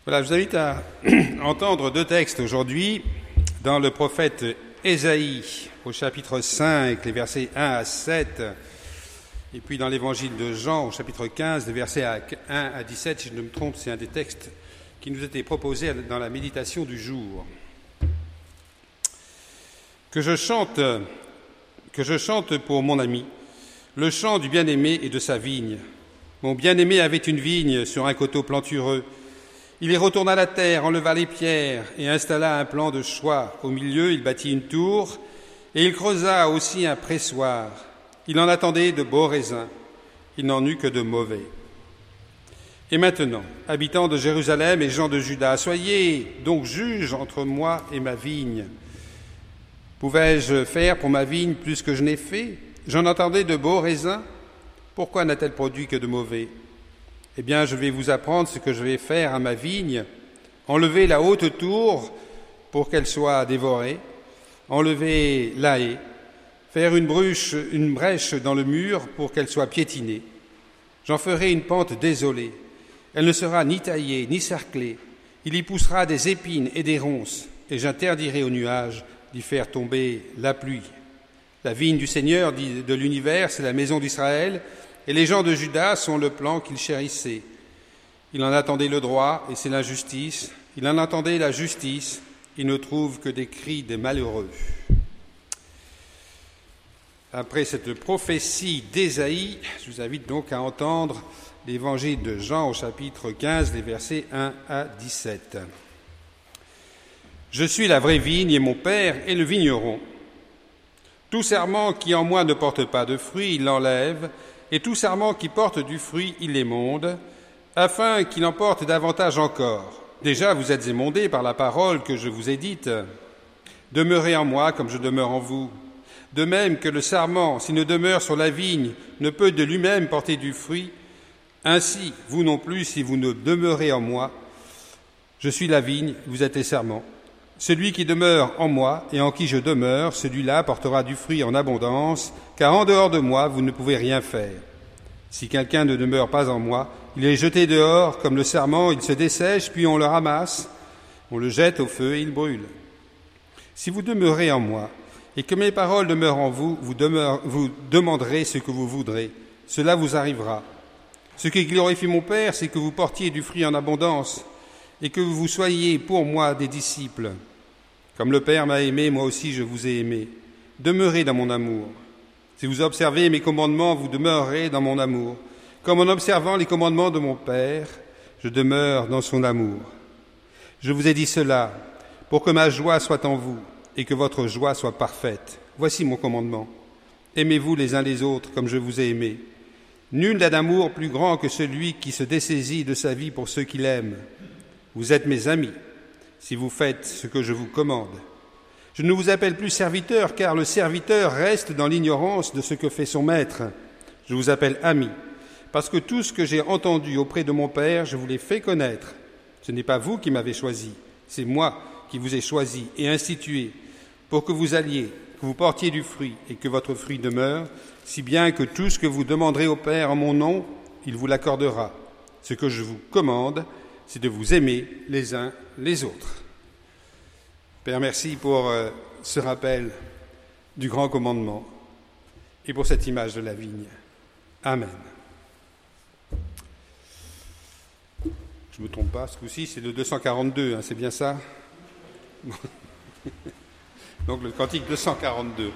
Voilà, je vous invite à entendre deux textes aujourd'hui dans le prophète Ésaïe au chapitre 5, les versets 1 à 7, et puis dans l'évangile de Jean au chapitre 15, les versets 1 à 17. Si je ne me trompe, c'est un des textes qui nous était proposé dans la méditation du jour. Que je chante pour mon ami le chant du bien-aimé et de sa vigne. Mon bien-aimé avait une vigne sur un coteau plantureux. Il y retourna la terre, enleva les pierres et installa un plan de choix. Au milieu, il bâtit une tour et il creusa aussi un pressoir. Il en attendait de beaux raisins. Il n'en eut que de mauvais. Et maintenant, habitants de Jérusalem et gens de Juda, soyez donc juges entre moi et ma vigne. Pouvais-je faire pour ma vigne plus que je n'ai fait? J'en attendais de beaux raisins. Pourquoi n'a-t-elle produit que de mauvais? Eh bien, je vais vous apprendre ce que je vais faire à ma vigne. Enlever la haute tour pour qu'elle soit dévorée, enlever la haie, faire une brèche dans le mur pour qu'elle soit piétinée. J'en ferai une pente désolée. Elle ne sera ni taillée, ni cerclée. Il y poussera des épines et des ronces, et j'interdirai aux nuages d'y faire tomber la pluie. La vigne du Seigneur de l'univers, c'est la maison d'Israël, et les gens de Juda sont le plan qu'il chérissait. Il en attendait le droit, et c'est l'injustice. Il en attendait la justice, il ne trouve que des cris des malheureux. Après cette prophétie d'Ésaïe, je vous invite donc à entendre l'évangile de Jean au chapitre 15, les versets 1 à 17. Je suis la vraie vigne et mon Père est le vigneron. Tout serment qui en moi ne porte pas de fruit, il l'enlève, et tout serment qui porte du fruit, il l'émonde, afin qu'il en porte davantage encore. Déjà, vous êtes émondés par la parole que je vous ai dite. Demeurez en moi comme je demeure en vous. De même que le sarment, s'il ne demeure sur la vigne, ne peut de lui-même porter du fruit, ainsi, vous non plus, si vous ne demeurez en moi. Je suis la vigne, vous êtes les sarments. Celui qui demeure en moi et en qui je demeure, celui-là portera du fruit en abondance, car en dehors de moi, vous ne pouvez rien faire. Si quelqu'un ne demeure pas en moi, il est jeté dehors comme le sarment, il se dessèche, puis on le ramasse, on le jette au feu et il brûle. Si vous demeurez en moi, et que mes paroles demeurent en vous, vous demanderez ce que vous voudrez. Cela vous arrivera. Ce qui glorifie mon Père, c'est que vous portiez du fruit en abondance, et que vous soyez pour moi des disciples. Comme le Père m'a aimé, moi aussi je vous ai aimé. Demeurez dans mon amour. Si vous observez mes commandements, vous demeurerez dans mon amour. Comme en observant les commandements de mon Père, je demeure dans son amour. Je vous ai dit cela pour que ma joie soit en vous et que votre joie soit parfaite. Voici mon commandement. Aimez-vous les uns les autres comme je vous ai aimés. Nul n'a d'amour plus grand que celui qui se dessaisit de sa vie pour ceux qu'il aime. Vous êtes mes amis, si vous faites ce que je vous commande. Je ne vous appelle plus serviteur, car le serviteur reste dans l'ignorance de ce que fait son maître. Je vous appelle ami, parce que tout ce que j'ai entendu auprès de mon Père, je vous l'ai fait connaître. Ce n'est pas vous qui m'avez choisi, c'est moi qui vous ai choisi et institué, pour que vous alliez, que vous portiez du fruit et que votre fruit demeure, si bien que tout ce que vous demanderez au Père en mon nom, il vous l'accordera. Ce que je vous commande, c'est de vous aimer les uns les autres. Père, merci pour ce rappel du grand commandement et pour cette image de la vigne. Amen. Je ne me trompe pas, ce coup-ci, c'est le 242, c'est bien ça? Donc le cantique 242.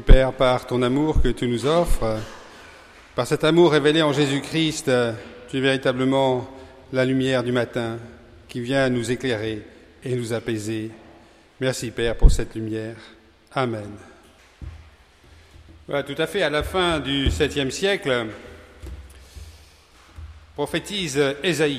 Père, par ton amour que tu nous offres, par cet amour révélé en Jésus-Christ, tu es véritablement la lumière du matin qui vient nous éclairer et nous apaiser. Merci Père pour cette lumière. Amen. Voilà, tout à fait, à la fin du 7e siècle, prophétise Ésaïe.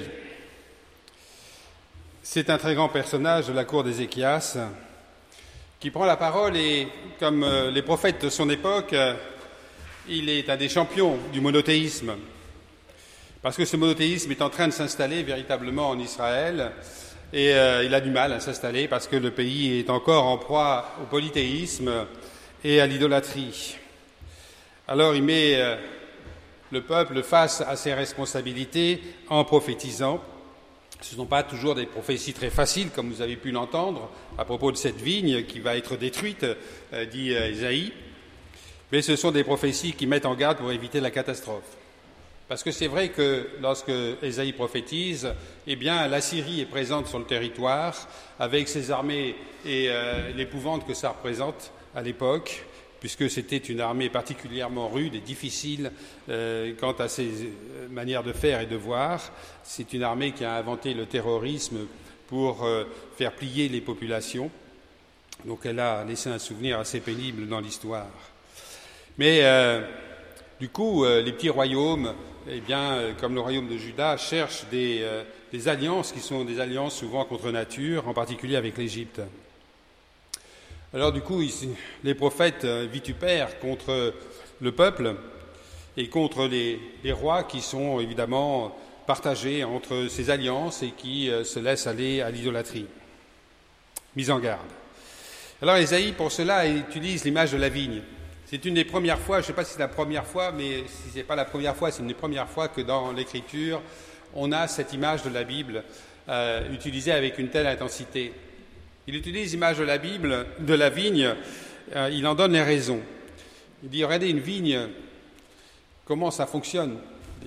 C'est un très grand personnage de la cour d'Ézéchias qui prend la parole et, comme les prophètes de son époque, il est un des champions du monothéisme. Parce que ce monothéisme est en train de s'installer véritablement en Israël et il a du mal à s'installer parce que le pays est encore en proie au polythéisme et à l'idolâtrie. Alors il met le peuple face à ses responsabilités en prophétisant. Ce ne sont pas toujours des prophéties très faciles, comme vous avez pu l'entendre, à propos de cette vigne qui va être détruite, dit Ésaïe, mais ce sont des prophéties qui mettent en garde pour éviter la catastrophe. Parce que c'est vrai que lorsque Ésaïe prophétise, eh bien, la Syrie est présente sur le territoire, avec ses armées et l'épouvante que ça représente à l'époque, puisque c'était une armée particulièrement rude et difficile quant à ses manières de faire et de voir. C'est une armée qui a inventé le terrorisme pour faire plier les populations. Donc elle a laissé un souvenir assez pénible dans l'histoire. Mais du coup, les petits royaumes, eh bien, comme le royaume de Juda, cherchent des alliances qui sont des alliances souvent contre nature, en particulier avec l'Égypte. Alors du coup, les prophètes vitupèrent contre le peuple et contre les rois qui sont évidemment partagés entre ces alliances et qui se laissent aller à l'idolâtrie. Mise en garde. Alors Ésaïe, pour cela, utilise l'image de la vigne. C'est une des premières fois, je ne sais pas si c'est la première fois, mais si ce n'est pas la première fois, c'est une des premières fois que dans l'Écriture, on a cette image de la Bible utilisée avec une telle intensité. Il utilise l'image de la Bible, de la vigne, il en donne les raisons. Il dit, regardez une vigne, comment ça fonctionne.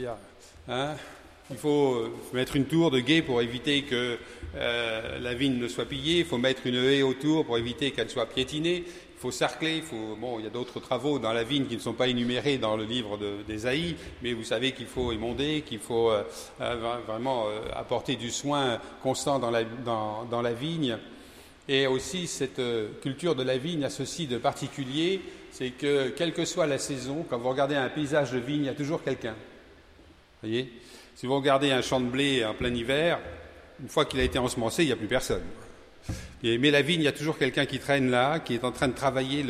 Il faut mettre une tour de guet pour éviter que la vigne ne soit pillée, il faut mettre une haie autour pour éviter qu'elle soit piétinée, il faut cercler, il y a d'autres travaux dans la vigne qui ne sont pas énumérés dans le livre d'Ésaïe, mais vous savez qu'il faut émonder, qu'il faut vraiment apporter du soin constant dans la vigne. Et aussi, cette culture de la vigne a ceci de particulier, c'est que, quelle que soit la saison, quand vous regardez un paysage de vigne, il y a toujours quelqu'un. Vous voyez ? Si vous regardez un champ de blé en plein hiver, une fois qu'il a été ensemencé, il n'y a plus personne. Mais la vigne, il y a toujours quelqu'un qui traîne là, qui est en train de travailler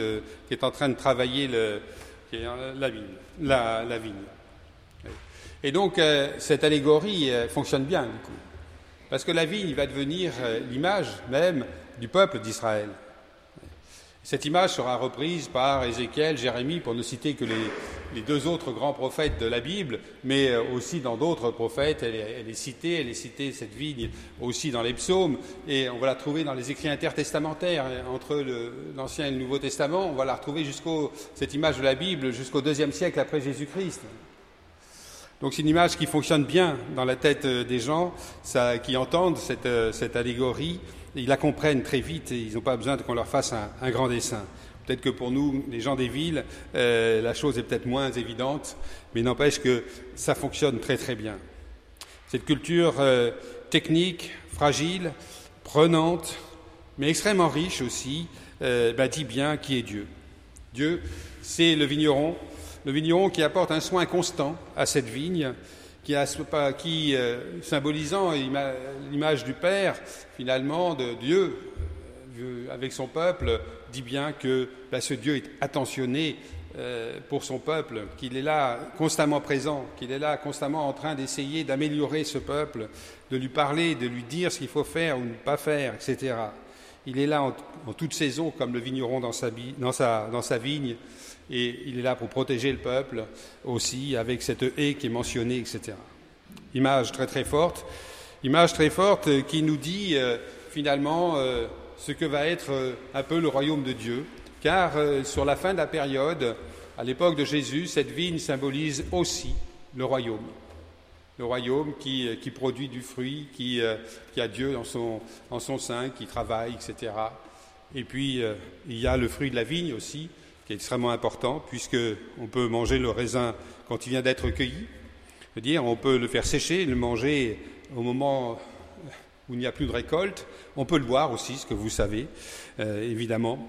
la vigne. Et donc, cette allégorie fonctionne bien, du coup. Parce que la vigne va devenir l'image même du peuple d'Israël. Cette image sera reprise par Ézéchiel, Jérémie, pour ne citer que les deux autres grands prophètes de la Bible, mais aussi dans d'autres prophètes, elle est citée, cette vigne, aussi dans les psaumes, et on va la trouver dans les écrits intertestamentaires, entre l'Ancien et le Nouveau Testament, on va la retrouver cette image de la Bible jusqu'au IIe siècle après Jésus-Christ. Donc c'est une image qui fonctionne bien dans la tête des gens qui entendent cette allégorie. Ils la comprennent très vite et ils n'ont pas besoin qu'on leur fasse un grand dessin. Peut-être que pour nous, les gens des villes, la chose est peut-être moins évidente, mais n'empêche que ça fonctionne très très bien. Cette culture technique, fragile, prenante, mais extrêmement riche aussi, dit bien qui est Dieu. Dieu, c'est le vigneron qui apporte un soin constant à cette vigne, qui symbolisant l'image du Père, finalement, de Dieu, avec son peuple, dit bien que ce Dieu est attentionné pour son peuple, qu'il est là constamment présent, qu'il est là constamment en train d'essayer d'améliorer ce peuple, de lui parler, de lui dire ce qu'il faut faire ou ne pas faire, etc. Il est là en toute saison, comme le vigneron dans sa vigne, et il est là pour protéger le peuple aussi, avec cette haie qui est mentionnée, etc. Image très très forte qui nous dit finalement ce que va être un peu le royaume de Dieu, car sur la fin de la période, à l'époque de Jésus, cette vigne symbolise aussi le royaume qui produit du fruit, qui a Dieu dans son sein, qui travaille, etc. Et puis il y a le fruit de la vigne aussi, qui est extrêmement important, puisqu'on peut manger le raisin quand il vient d'être cueilli. C'est-à-dire, on peut le faire sécher, le manger au moment où il n'y a plus de récolte. On peut le boire aussi, ce que vous savez, évidemment.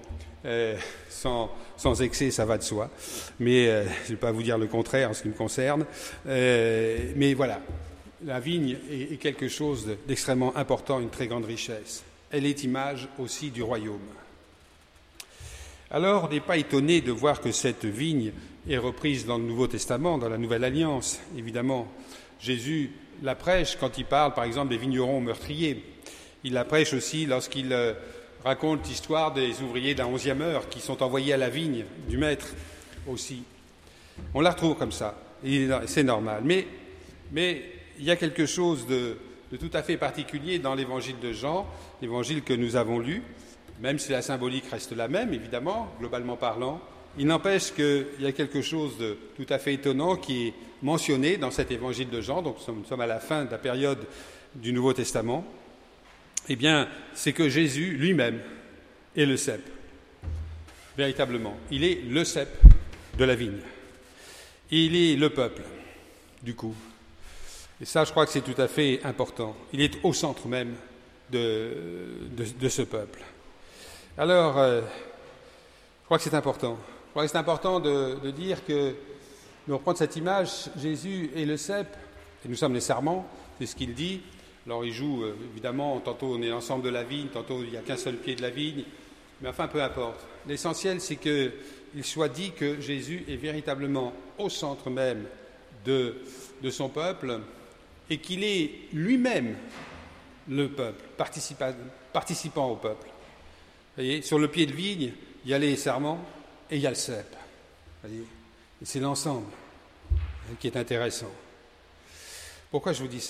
Sans excès, ça va de soi. Mais je ne vais pas vous dire le contraire en ce qui me concerne. Mais voilà, la vigne est quelque chose d'extrêmement important, une très grande richesse. Elle est image aussi du royaume. Alors, on n'est pas étonné de voir que cette vigne est reprise dans le Nouveau Testament, dans la Nouvelle Alliance, évidemment. Jésus la prêche quand il parle, par exemple, des vignerons meurtriers. Il la prêche aussi lorsqu'il raconte l'histoire des ouvriers de la 11e heure qui sont envoyés à la vigne du maître aussi. On la retrouve comme ça, et c'est normal. Mais il y a quelque chose de tout à fait particulier dans l'évangile de Jean, l'évangile que nous avons lu, même si la symbolique reste la même, évidemment, globalement parlant. Il n'empêche qu'il y a quelque chose de tout à fait étonnant qui est mentionné dans cet évangile de Jean, donc nous sommes à la fin de la période du Nouveau Testament. Eh bien, c'est que Jésus lui-même est le cep, véritablement. Il est le cep de la vigne. Il est le peuple, du coup. Et ça, je crois que c'est tout à fait important. Il est au centre même de ce peuple. Alors, je crois que c'est important. Je crois que c'est important de dire que, de reprendre cette image, Jésus est le cep, et nous sommes les sarments, c'est ce qu'il dit. Alors il joue, évidemment, tantôt on est l'ensemble de la vigne, tantôt il n'y a qu'un seul pied de la vigne, mais enfin, peu importe. L'essentiel, c'est qu'il soit dit que Jésus est véritablement au centre même de son peuple, et qu'il est lui-même le peuple, participant au peuple. Vous voyez, sur le pied de vigne, il y a les sarments et il y a le cep. Vous voyez, et c'est l'ensemble qui est intéressant. Pourquoi je vous dis ça ?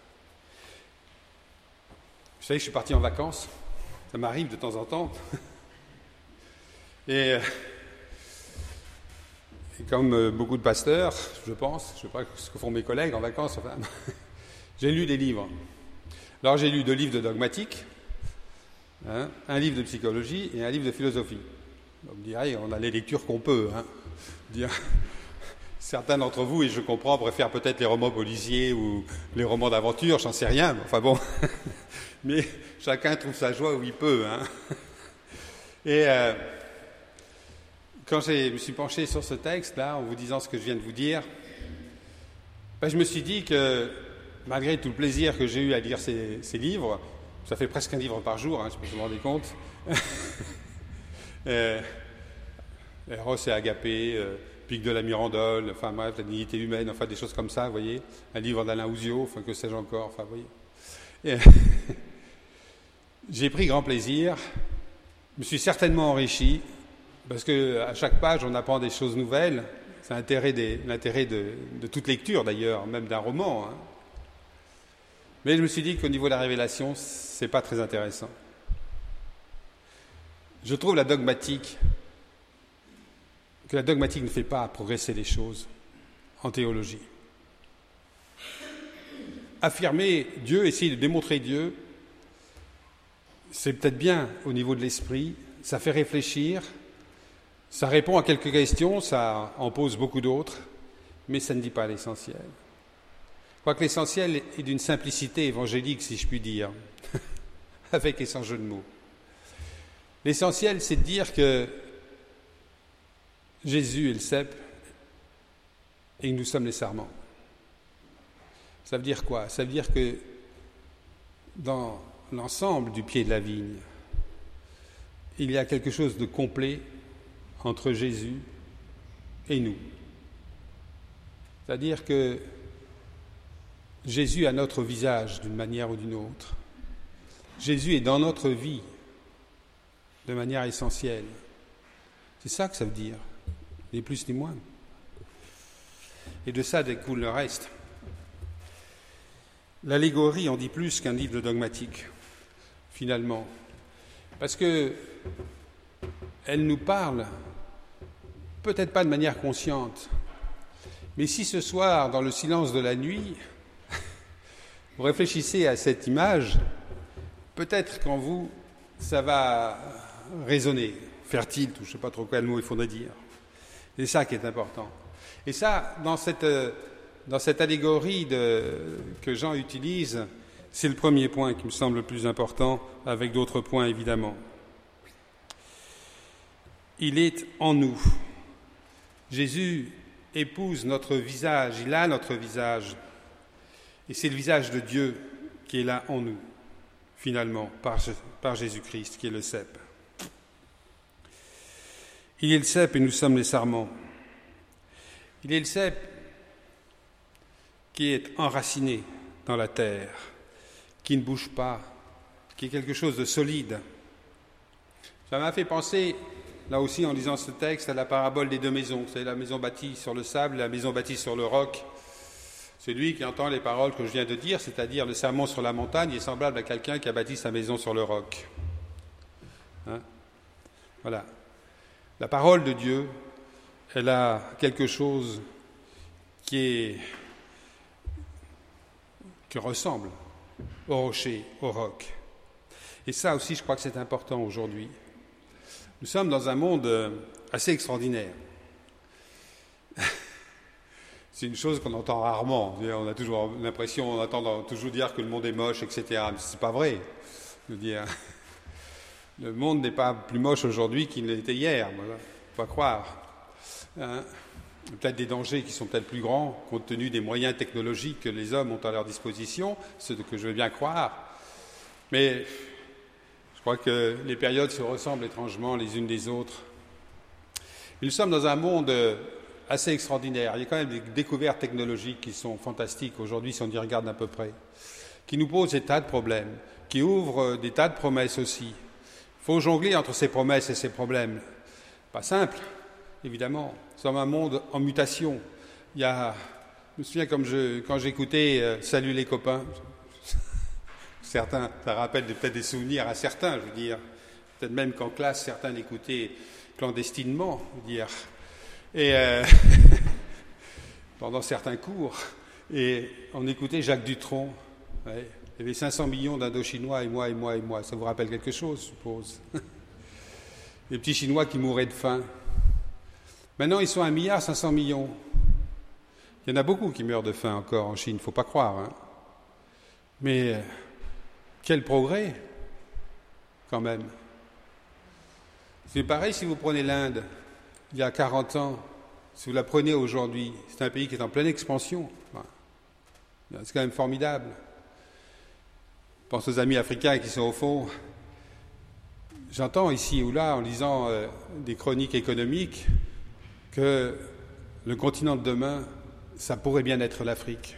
Vous savez que je suis parti en vacances, ça m'arrive de temps en temps. Et comme beaucoup de pasteurs, je pense, je ne sais pas ce que font mes collègues en vacances, enfin, j'ai lu des livres. Alors j'ai lu 2 livres de dogmatique, un livre de psychologie et un livre de philosophie. On me dirait, on a les lectures qu'on peut. Certains d'entre vous, et je comprends, préfèrent peut-être les romans policiers ou les romans d'aventure, j'en sais rien, enfin bon. Mais chacun trouve sa joie où il peut. Et quand je me suis penché sur ce texte-là, en vous disant ce que je viens de vous dire, je me suis dit que, malgré tout le plaisir que j'ai eu à lire ces livres, ça fait presque un livre par jour, je sais pas si vous vous rendez compte, Eros et Agapé, Pic de la Mirandole, enfin bref, la dignité humaine, enfin des choses comme ça, vous voyez, un livre d'Alain Ouzio, enfin que sais-je encore, enfin vous voyez. J'ai pris grand plaisir, je me suis certainement enrichi, parce qu'à chaque page on apprend des choses nouvelles, c'est l'intérêt de toute lecture d'ailleurs, même d'un roman. Mais je me suis dit qu'au niveau de la révélation, c'est pas très intéressant. Je trouve que la dogmatique ne fait pas progresser les choses en théologie. Affirmer Dieu, essayer de démontrer Dieu, c'est peut-être bien au niveau de l'esprit, ça fait réfléchir, ça répond à quelques questions, ça en pose beaucoup d'autres, mais ça ne dit pas l'essentiel. Je crois que l'essentiel est d'une simplicité évangélique, si je puis dire, avec et sans jeu de mots. L'essentiel, c'est de dire que Jésus est le cep et que nous sommes les sarments. Ça veut dire quoi ? Ça veut dire que dans l'ensemble du pied de la vigne, il y a quelque chose de complet entre Jésus et nous. C'est-à-dire que Jésus a notre visage d'une manière ou d'une autre. Jésus est dans notre vie de manière essentielle. C'est ça que ça veut dire, ni plus ni moins. Et de ça découle le reste. L'allégorie en dit plus qu'un livre de dogmatique, finalement, parce que elle nous parle, peut-être pas de manière consciente, mais si ce soir, dans le silence de la nuit, vous réfléchissez à cette image, peut-être qu'en vous, ça va résonner, fertile, ou je ne sais pas trop quel mot il faudrait dire. C'est ça qui est important. Et ça, dans cette allégorie que Jean utilise, c'est le premier point qui me semble le plus important, avec d'autres points évidemment. Il est en nous. Jésus épouse notre visage, il a notre visage. Et c'est le visage de Dieu qui est là en nous, finalement, par Jésus-Christ, qui est le cep. Il est le cep et nous sommes les sarments. Il est le cep qui est enraciné dans la terre, qui ne bouge pas, qui est quelque chose de solide. Ça m'a fait penser, là aussi en lisant ce texte, à la parabole des deux maisons. C'est la maison bâtie sur le sable, la maison bâtie sur le roc. Celui qui entend les paroles que je viens de dire, c'est-à-dire le sermon sur la montagne, est semblable à quelqu'un qui a bâti sa maison sur le roc. Voilà. La parole de Dieu, elle a quelque chose qui ressemble au rocher, au roc. Et ça aussi, je crois que c'est important aujourd'hui. Nous sommes dans un monde assez extraordinaire. C'est une chose qu'on entend rarement. On a toujours l'impression, on entend toujours dire que le monde est moche, etc. Mais c'est pas vrai. Je veux dire, le monde n'est pas plus moche aujourd'hui qu'il l'était hier. Voilà. Faut pas croire. Peut-être des dangers qui sont peut-être plus grands, compte tenu des moyens technologiques que les hommes ont à leur disposition, ce que je veux bien croire. Mais je crois que les périodes se ressemblent étrangement les unes des autres. Nous sommes dans un monde assez extraordinaire. Il y a quand même des découvertes technologiques qui sont fantastiques aujourd'hui, si on y regarde à peu près, qui nous posent des tas de problèmes, qui ouvrent des tas de promesses aussi. Il faut jongler entre ces promesses et ces problèmes. Pas simple, évidemment. Nous sommes un monde en mutation. Je me souviens quand j'écoutais Salut les copains, certains, ça rappelle peut-être des souvenirs à certains, je veux dire. Peut-être même qu'en classe, certains l'écoutaient clandestinement, je veux dire. Et pendant certains cours, et on écoutait Jacques Dutronc. Ouais. Il y avait 500 millions d'Indochinois et moi. Ça vous rappelle quelque chose, je suppose. Les petits Chinois qui mouraient de faim. Maintenant, ils sont 1,5 milliard. Il y en a beaucoup qui meurent de faim encore en Chine, il ne faut pas croire. Hein. Mais quel progrès, quand même. C'est pareil si vous prenez l'Inde, il y a 40 ans, si vous la prenez aujourd'hui, c'est un pays qui est en pleine expansion. C'est quand même formidable. Je pense aux amis africains qui sont au fond. J'entends ici ou là, en lisant des chroniques économiques, que le continent de demain, ça pourrait bien être l'Afrique.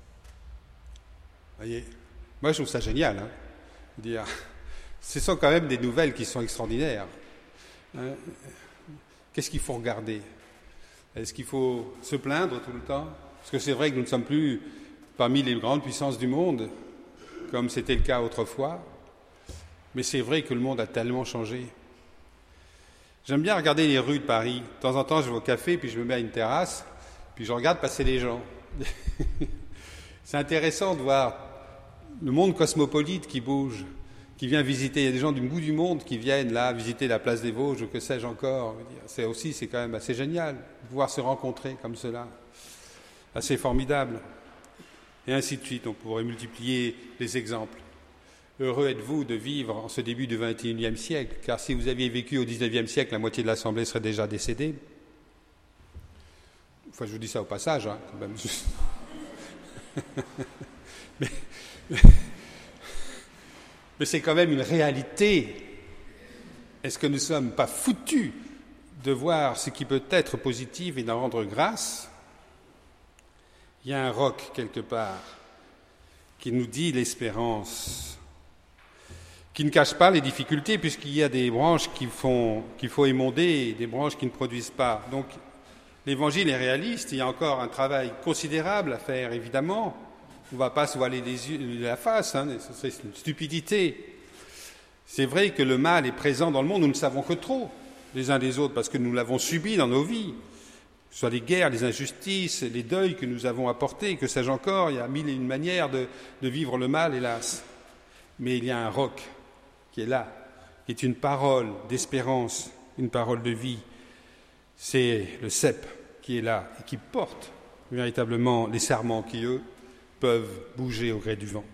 Vous voyez, moi je trouve ça génial. Hein, dire, ce sont quand même des nouvelles qui sont extraordinaires. Hein, qu'est-ce qu'il faut regarder? Est-ce qu'il faut se plaindre tout le temps? Parce que c'est vrai que nous ne sommes plus parmi les grandes puissances du monde, comme c'était le cas autrefois. Mais c'est vrai que le monde a tellement changé. J'aime bien regarder les rues de Paris. De temps en temps, je vais au café, puis je me mets à une terrasse, puis je regarde passer les gens. C'est intéressant de voir le monde cosmopolite qui bouge, qui vient visiter. Il y a des gens du bout du monde qui viennent là visiter la place des Vosges, ou que sais-je encore. C'est quand même assez génial de pouvoir se rencontrer comme cela. Assez formidable. Et ainsi de suite, on pourrait multiplier les exemples. Heureux êtes-vous de vivre en ce début du XXIe siècle, car si vous aviez vécu au XIXe siècle, la moitié de l'Assemblée serait déjà décédée. Enfin, je vous dis ça au passage, hein, quand même. Mais c'est quand même une réalité. Est-ce que nous ne sommes pas foutus de voir ce qui peut être positif et d'en rendre grâce? Il y a un roc quelque part qui nous dit l'espérance, qui ne cache pas les difficultés, puisqu'il y a des branches qu'il faut émonder et des branches qui ne produisent pas. Donc, l'Évangile est réaliste, il y a encore un travail considérable à faire, évidemment. On ne va pas se voiler la face, hein, c'est une stupidité. C'est vrai que le mal est présent dans le monde, nous ne savons que trop les uns des autres, parce que nous l'avons subi dans nos vies. Que ce soit les guerres, les injustices, les deuils que nous avons apportés, que sais-je encore, il y a mille et une manières de vivre le mal, hélas. Mais il y a un roc qui est là, qui est une parole d'espérance, une parole de vie, c'est le cep qui est là et qui porte véritablement les sarments qui, eux, peuvent bouger au gré du vent.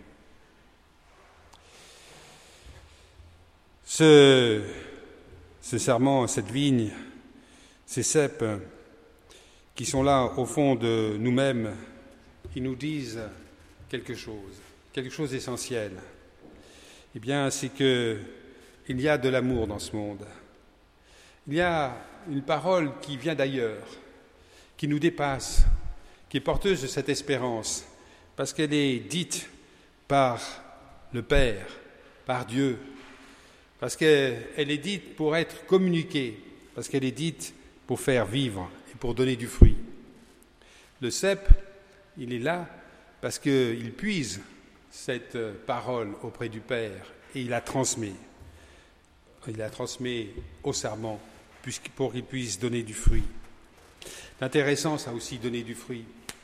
Ce sarment, cette vigne, ces ceps qui sont là au fond de nous-mêmes, qui nous disent quelque chose d'essentiel. Eh bien, c'est qu'il y a de l'amour dans ce monde. Il y a une parole qui vient d'ailleurs, qui nous dépasse, qui est porteuse de cette espérance, parce qu'elle est dite par le Père, par Dieu, parce qu'elle est dite pour être communiquée, parce qu'elle est dite pour faire vivre et pour donner du fruit. Le cep, il est là parce qu'il puise cette parole auprès du Père et il la transmet. Il la transmet au sarment pour qu'il puisse donner du fruit. C'est intéressant, ça aussi, donner du fruit.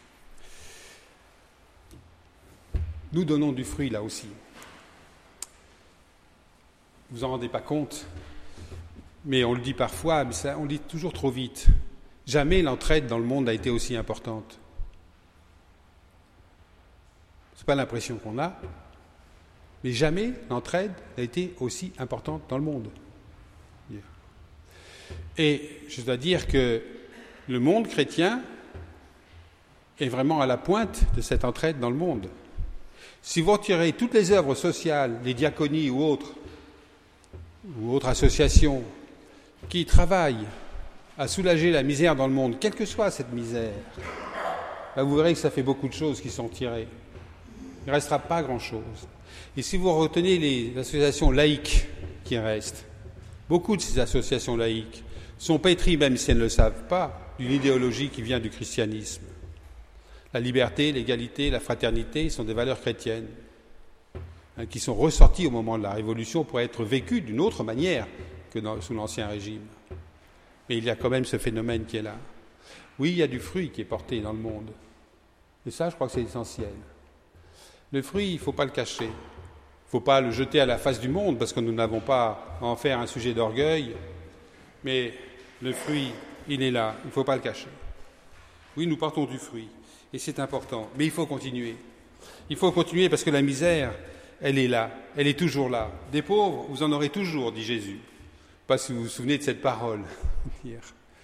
Nous donnons du fruit là aussi. Vous en rendez pas compte, mais on le dit parfois, mais on le dit toujours trop vite. Jamais l'entraide dans le monde n'a été aussi importante. Ce n'est pas l'impression qu'on a, mais jamais l'entraide n'a été aussi importante dans le monde. Et je dois dire que le monde chrétien est vraiment à la pointe de cette entraide dans le monde. Si vous retirez toutes les œuvres sociales, les diaconies ou autres associations qui travaillent à soulager la misère dans le monde, quelle que soit cette misère, vous verrez que ça fait beaucoup de choses qui sont tirées. Il ne restera pas grand-chose. Et si vous retenez les associations laïques qui restent, beaucoup de ces associations laïques sont pétries, même si elles ne le savent pas, d'une idéologie qui vient du christianisme. La liberté, l'égalité, la fraternité sont des valeurs chrétiennes qui sont ressorties au moment de la Révolution pour être vécues d'une autre manière que sous l'Ancien Régime. Mais il y a quand même ce phénomène qui est là. Oui, il y a du fruit qui est porté dans le monde. Et ça, je crois que c'est essentiel. Le fruit, il ne faut pas le cacher. Il ne faut pas le jeter à la face du monde parce que nous n'avons pas à en faire un sujet d'orgueil. Mais le fruit, il est là. Il ne faut pas le cacher. Oui, nous portons du fruit. Et c'est important. Mais il faut continuer. Il faut continuer parce que la misère, elle est là. Elle est toujours là. Des pauvres, vous en aurez toujours, dit Jésus. Je ne sais pas si vous vous souvenez de cette parole hier.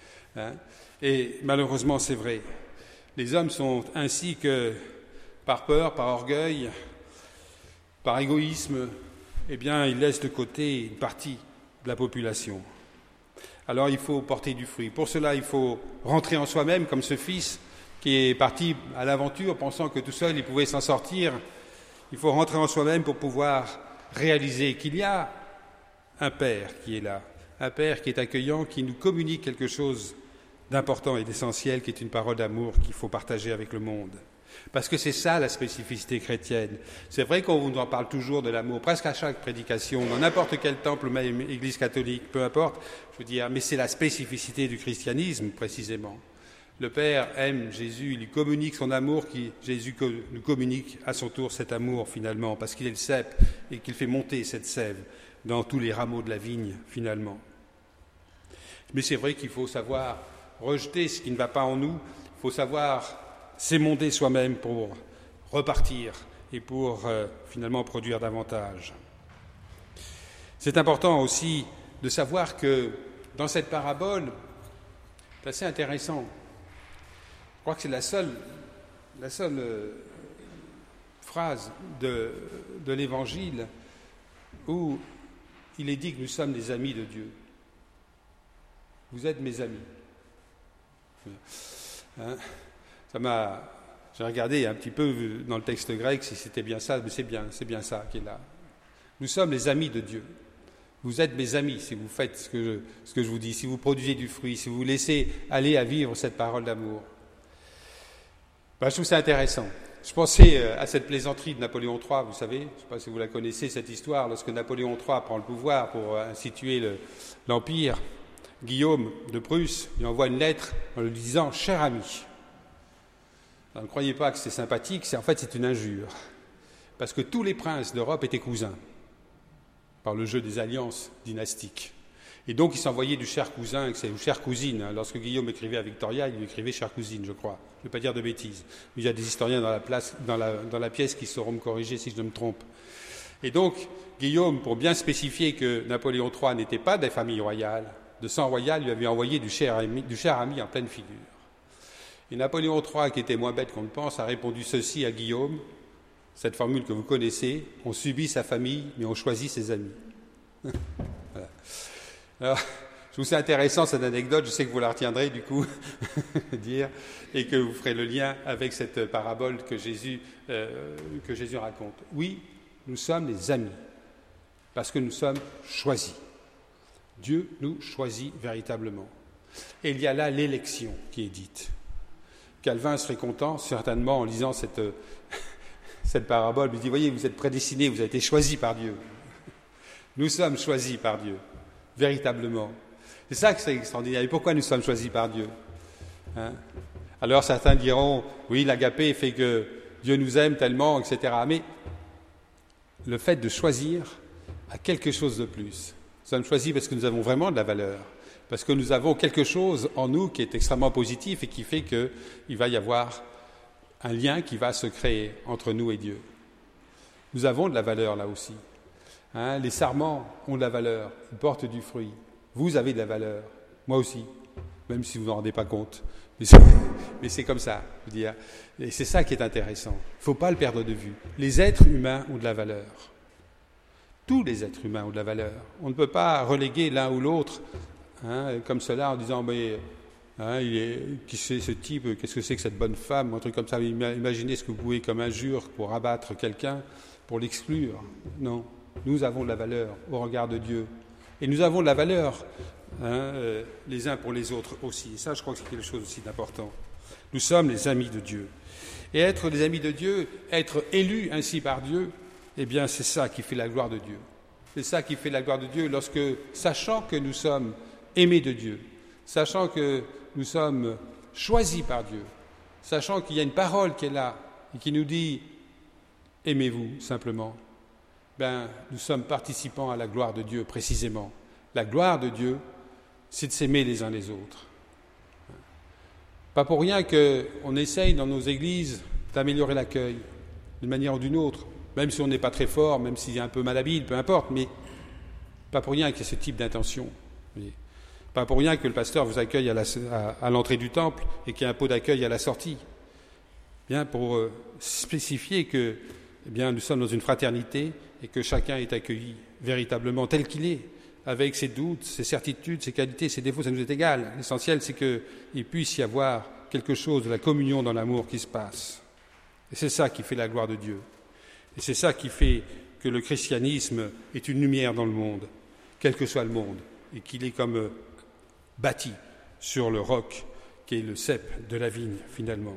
Et malheureusement, c'est vrai. Les hommes sont ainsi que, par peur, par orgueil, par égoïsme, eh bien, ils laissent de côté une partie de la population. Alors, il faut porter du fruit. Pour cela, il faut rentrer en soi-même, comme ce fils qui est parti à l'aventure, pensant que tout seul, il pouvait s'en sortir. Il faut rentrer en soi-même pour pouvoir réaliser qu'il y a un Père qui est là, un Père qui est accueillant, qui nous communique quelque chose d'important et d'essentiel, qui est une parole d'amour qu'il faut partager avec le monde. Parce que c'est ça la spécificité chrétienne. C'est vrai qu'on vous en parle toujours de l'amour, presque à chaque prédication, dans n'importe quel temple, même église catholique, peu importe, je veux dire, mais c'est la spécificité du christianisme, précisément. Le Père aime Jésus, il lui communique son amour, Jésus nous communique à son tour cet amour, finalement, parce qu'il est le cep et qu'il fait monter cette sève dans tous les rameaux de la vigne, finalement. Mais c'est vrai qu'il faut savoir rejeter ce qui ne va pas en nous, il faut savoir s'émonder soi-même pour repartir et pour finalement produire davantage. C'est important aussi de savoir que dans cette parabole, c'est assez intéressant. Je crois que c'est la seule phrase de l'Évangile où il est dit que nous sommes des amis de Dieu. Vous êtes mes amis. J'ai regardé un petit peu dans le texte grec si c'était bien ça, mais c'est bien ça qui est là. Nous sommes les amis de Dieu. Vous êtes mes amis si vous faites ce que je vous dis, si vous produisez du fruit, si vous vous laissez aller à vivre cette parole d'amour. Je trouve ça intéressant. Je pensais à cette plaisanterie de Napoléon III, vous savez, je ne sais pas si vous la connaissez, cette histoire, lorsque Napoléon III prend le pouvoir pour instituer l'Empire, Guillaume de Prusse lui envoie une lettre en lui disant « Cher ami ». Ne croyez pas que c'est sympathique, en fait c'est une injure. Parce que tous les princes d'Europe étaient cousins, par le jeu des alliances dynastiques. Et donc il s'envoyait du cher cousin, ou chère cousine. Lorsque Guillaume écrivait à Victoria, il lui écrivait chère cousine, je crois. Je ne vais pas dire de bêtises. Il y a des historiens dans la pièce qui sauront me corriger si je me trompe. Et donc Guillaume, pour bien spécifier que Napoléon III n'était pas des familles royales, de sang royal, lui avait envoyé du cher ami en pleine figure. Et Napoléon III, qui était moins bête qu'on ne pense, a répondu ceci à Guillaume, cette formule que vous connaissez: on subit sa famille, mais on choisit ses amis. Voilà. Alors, je trouve c'est intéressant cette anecdote, je sais que vous la retiendrez du coup, dire, et que vous ferez le lien avec cette parabole que Jésus raconte. Oui, nous sommes les amis, parce que nous sommes choisis. Dieu nous choisit véritablement. Et il y a là l'élection qui est dite. Calvin serait content, certainement, en lisant cette parabole. Il dit, voyez, vous êtes prédestinés, vous avez été choisis par Dieu. Nous sommes choisis par Dieu, véritablement. C'est ça que c'est extraordinaire. Et pourquoi nous sommes choisis par Dieu, Alors certains diront, oui, l'agapé fait que Dieu nous aime tellement, etc. Mais le fait de choisir a quelque chose de plus. Nous sommes choisis parce que nous avons vraiment de la valeur, parce que nous avons quelque chose en nous qui est extrêmement positif et qui fait qu'il va y avoir un lien qui va se créer entre nous et Dieu. Nous avons de la valeur là aussi. Les sarments ont de la valeur, ils portent du fruit. Vous avez de la valeur, moi aussi, même si vous n'en rendez pas compte. Mais c'est comme ça, je veux dire. Et c'est ça qui est intéressant. Il ne faut pas le perdre de vue. Les êtres humains ont de la valeur. Tous les êtres humains ont de la valeur. On ne peut pas reléguer l'un ou l'autre comme cela en disant qui c'est ce type, qu'est-ce que c'est que cette bonne femme, ou un truc comme ça. Imaginez ce que vous pouvez comme injure pour abattre quelqu'un, pour l'exclure. Non, nous avons de la valeur au regard de Dieu. Et nous avons de la valeur les uns pour les autres aussi. Et ça, je crois que c'est quelque chose aussi d'important. Nous sommes les amis de Dieu. Et être les amis de Dieu, être élus ainsi par Dieu, eh bien, c'est ça qui fait la gloire de Dieu. C'est ça qui fait la gloire de Dieu lorsque, sachant que nous sommes aimés de Dieu, sachant que nous sommes choisis par Dieu, sachant qu'il y a une parole qui est là et qui nous dit « aimez-vous » simplement, nous sommes participants à la gloire de Dieu précisément. La gloire de Dieu, c'est de s'aimer les uns les autres. Pas pour rien qu'on essaye dans nos églises d'améliorer l'accueil d'une manière ou d'une autre, même si on n'est pas très fort, même s'il est un peu malhabile, peu importe, mais pas pour rien qu'il y ait ce type d'intention. Pas pour rien que le pasteur vous accueille à l'entrée du temple et qu'il y ait un pot d'accueil à la sortie. Bien pour spécifier que nous sommes dans une fraternité et que chacun est accueilli véritablement tel qu'il est, avec ses doutes, ses certitudes, ses qualités, ses défauts, ça nous est égal. L'essentiel, c'est qu'il puisse y avoir quelque chose de la communion dans l'amour qui se passe. Et c'est ça qui fait la gloire de Dieu. Et c'est ça qui fait que le christianisme est une lumière dans le monde, quel que soit le monde, et qu'il est comme bâti sur le roc qui est le cep de la vigne, finalement.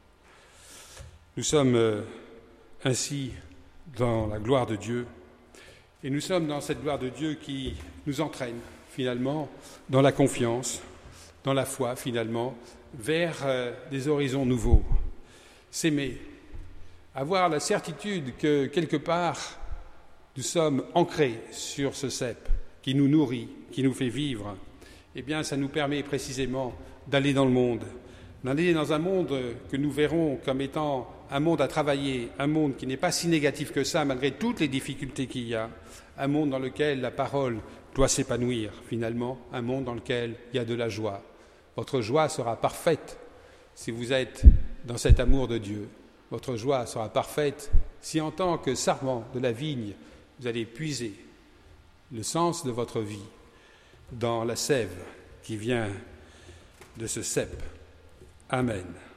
Nous sommes ainsi dans la gloire de Dieu, et nous sommes dans cette gloire de Dieu qui nous entraîne, finalement, dans la confiance, dans la foi, finalement, vers des horizons nouveaux. S'aimer, avoir la certitude que, quelque part, nous sommes ancrés sur ce cep qui nous nourrit, qui nous fait vivre, eh bien, ça nous permet précisément d'aller dans le monde, d'aller dans un monde que nous verrons comme étant un monde à travailler, un monde qui n'est pas si négatif que ça, malgré toutes les difficultés qu'il y a, un monde dans lequel la parole doit s'épanouir, finalement, un monde dans lequel il y a de la joie. Votre joie sera parfaite si vous êtes dans cet amour de Dieu. Votre joie sera parfaite si, en tant que sarment de la vigne, vous allez puiser le sens de votre vie dans la sève qui vient de ce cep. Amen.